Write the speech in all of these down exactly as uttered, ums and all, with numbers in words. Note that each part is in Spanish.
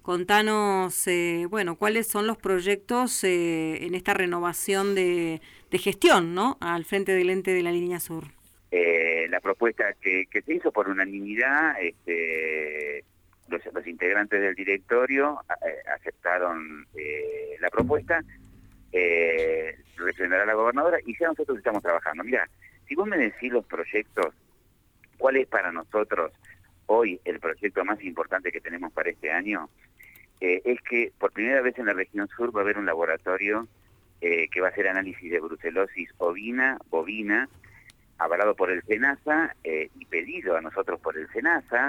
contanos, eh, bueno, cuáles son los proyectos eh, en esta renovación de, de gestión, ¿no?, al frente del ente de la Línea Sur. Eh, la propuesta que, que se hizo por unanimidad, este, los, los integrantes del directorio eh, aceptaron eh, la propuesta, eh, representará la gobernadora y ya nosotros estamos trabajando. Mira, si vos me decís los proyectos, ¿cuál es para nosotros hoy el proyecto más importante que tenemos para este año? Eh, es que por primera vez en la región sur va a haber un laboratorio eh, que va a hacer análisis de brucelosis ovina, bovina, avalado por el SENASA eh, y pedido a nosotros por el SENASA,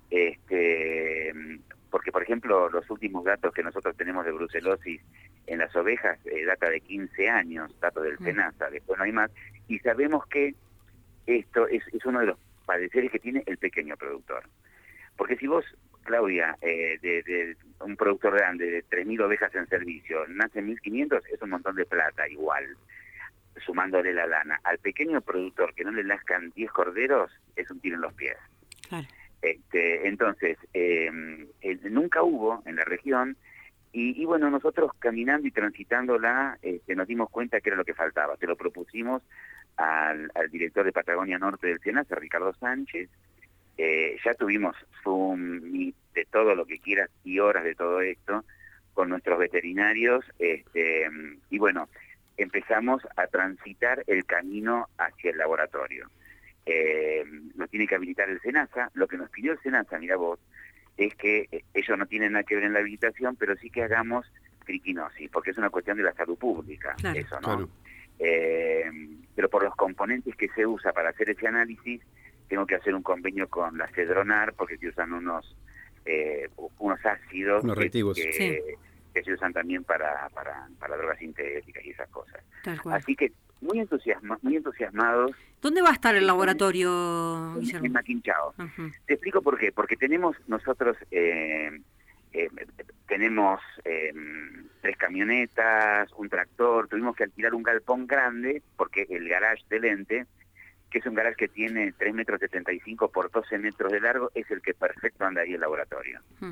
este, porque por ejemplo los últimos datos que nosotros tenemos de brucelosis en las ovejas eh, data de quince años, datos del SENASA, después no hay más, y sabemos que esto es, es uno de los padeceres que tiene el pequeño productor. Porque si vos, Claudia, eh, de, de un productor grande de tres mil ovejas en servicio, nace mil quinientos, es un montón de plata igual, sumándole la lana. Al pequeño productor que no le nazcan diez corderos, es un tiro en los pies. Claro. Este, entonces, eh, eh, nunca hubo en la región, y, y bueno, nosotros caminando y transitándola, este, nos dimos cuenta que era lo que faltaba. Se lo propusimos al, al director de Patagonia Norte del SENASA, Ricardo Sánchez. Eh, ya tuvimos Zoom, Meet, de todo lo que quieras, y horas de todo esto, con nuestros veterinarios, este, y bueno, empezamos a transitar el camino hacia el laboratorio. Eh, nos tiene que habilitar el SENASA. Lo que nos pidió el SENASA, mira vos, es que eh, ellos no tienen nada que ver en la habilitación, pero sí que hagamos triquinosis, porque es una cuestión de la salud pública, claro, eso, ¿no? Claro. Eh, pero por los componentes que se usa para hacer ese análisis, tengo que hacer un convenio con la Cedronar, porque se usan unos, eh, unos ácidos unos reactivos. que, Sí. que, que se usan también para, para, para drogas sintéticas y esas cosas. Así que muy, entusiasma, muy entusiasmados. ¿Dónde va a estar el laboratorio, en, Guillermo? En Maquinchao. Uh-huh. Te explico por qué. Porque tenemos nosotros, eh, eh, tenemos eh, tres camionetas, un tractor, tuvimos que alquilar un galpón grande, porque el garage del ente, que es un garage que tiene tres metros setenta y cinco por doce metros de largo, es el que perfecto anda ahí el laboratorio. Uh-huh.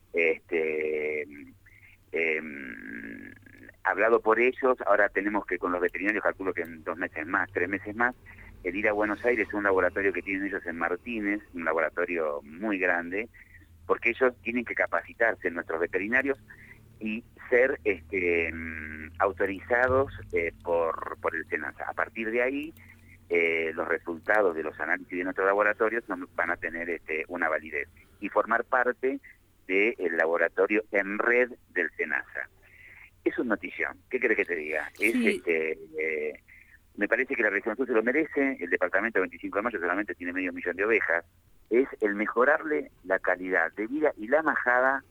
Este... Eh, hablado por ellos, ahora tenemos que con los veterinarios, calculo que en dos meses más, tres meses más, el ir a Buenos Aires, un laboratorio que tienen ellos en Martínez, un laboratorio muy grande, porque ellos tienen que capacitarse, nuestros veterinarios, y ser este, autorizados eh, por, por el SENASA. A partir de ahí, eh, los resultados de los análisis de nuestros laboratorios van a tener este, una validez y formar parte del laboratorio en red del SENASA. Es una notición, ¿qué querés que te diga? Es, sí. este, eh, me parece que la región sur se lo merece, el departamento veinticinco de mayo solamente tiene medio millón de ovejas, es el mejorarle la calidad de vida y la majada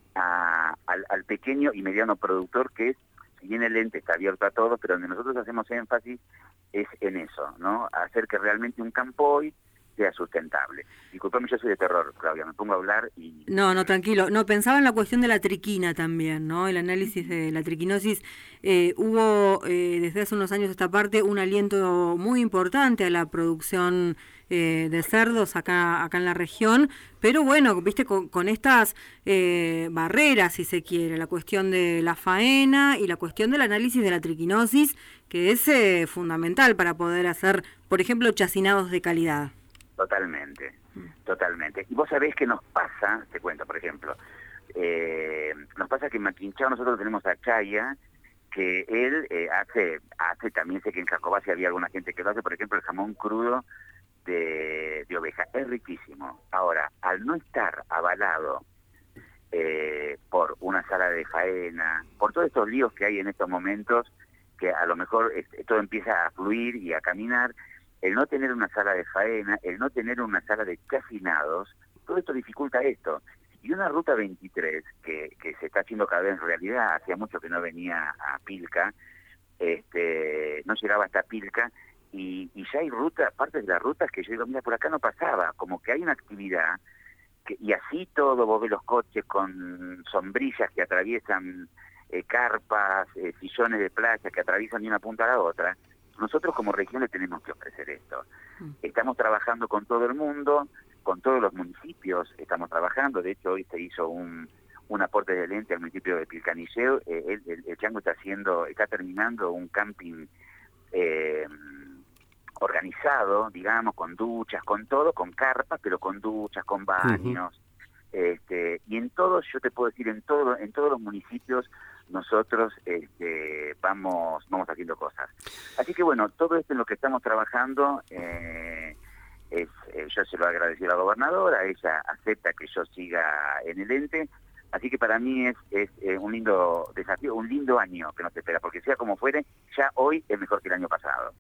a, al, al pequeño y mediano productor, que es, si bien el ente está abierto a todos, pero donde nosotros hacemos énfasis es en eso, ¿no? Hacer que realmente un campoy sea sustentable. Disculpame, yo soy de terror, Claudia, me pongo a hablar y... No, no, tranquilo. No, pensaba en la cuestión de la triquina también, ¿no? El análisis de la triquinosis. Eh, hubo eh, desde hace unos años esta parte un aliento muy importante a la producción eh, de cerdos acá acá en la región, pero bueno, viste, con, con estas eh, barreras, si se quiere, la cuestión de la faena y la cuestión del análisis de la triquinosis, que es eh, fundamental para poder hacer, por ejemplo, chacinados de calidad. Totalmente, totalmente. Y vos sabés que nos pasa, te cuento, por ejemplo, eh, nos pasa que en Maquinchao nosotros tenemos a Chaya, que él eh, hace, hace, también sé que en Jacobaccia había alguna gente que lo hace, por ejemplo, el jamón crudo de, de oveja. Es riquísimo. Ahora, al no estar avalado eh, por una sala de faena, por todos estos líos que hay en estos momentos, que a lo mejor este, todo empieza a fluir y a caminar, el no tener una sala de faena, el no tener una sala de chacinados, todo esto dificulta esto. Y una ruta veintitrés, que, que se está haciendo cada vez realidad, hacía mucho que no venía a Pilca, este, no llegaba hasta Pilca, y, y ya hay rutas, partes de las rutas que yo digo, mira, por acá no pasaba, como que hay una actividad, que, y así todo, vos ves los coches con sombrillas que atraviesan eh, carpas, eh, sillones de playa que atraviesan de una punta a la otra. Nosotros como región le tenemos que ofrecer esto. Estamos trabajando con todo el mundo, con todos los municipios estamos trabajando. De hecho, hoy se hizo un, un aporte del ente al municipio de Pilcanilleu. Eh, el, el, el Chango está haciendo, está terminando un camping eh, organizado, digamos, con duchas, con todo, con carpas, pero con duchas, con baños. Uh-huh. este, y en todos, yo te puedo decir, en todo, en todos los municipios nosotros este, vamos, vamos haciendo cosas. Así que bueno, todo esto en lo que estamos trabajando, eh, es, eh, yo se lo agradecí a la gobernadora, ella acepta que yo siga en el ente. Así que para mí es, es eh, un lindo desafío, un lindo año que nos espera, porque sea como fuere, ya hoy es mejor que el año pasado.